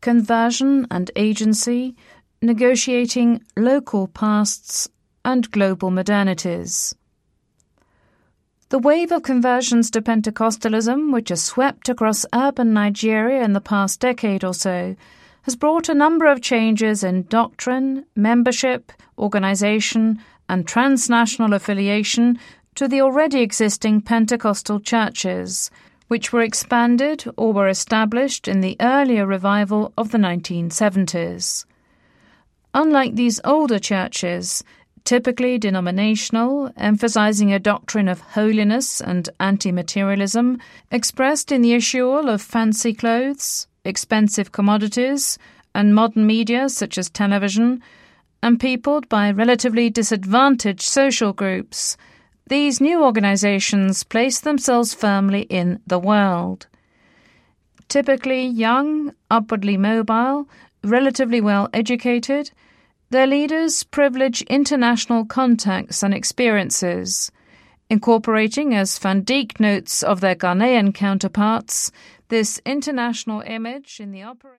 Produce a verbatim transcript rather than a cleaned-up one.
conversion and agency, negotiating local pasts and global modernities. The wave of conversions to Pentecostalism, which has swept across urban Nigeria in the past decade or so, has brought a number of changes in doctrine, membership, organization, and transnational affiliation to the already existing Pentecostal churches, which were expanded or were established in the earlier revival of the nineteen seventies. Unlike these older churches, typically denominational, emphasizing a doctrine of holiness and anti-materialism, expressed in the issual of fancy clothes, expensive commodities, and modern media such as television, and peopled by relatively disadvantaged social groups, these new organizations place themselves firmly in the world. Typically young, upwardly mobile, relatively well educated, their leaders privilege international contacts and experiences, incorporating, as Van Dijk notes of their Ghanaian counterparts, this international image in the operation.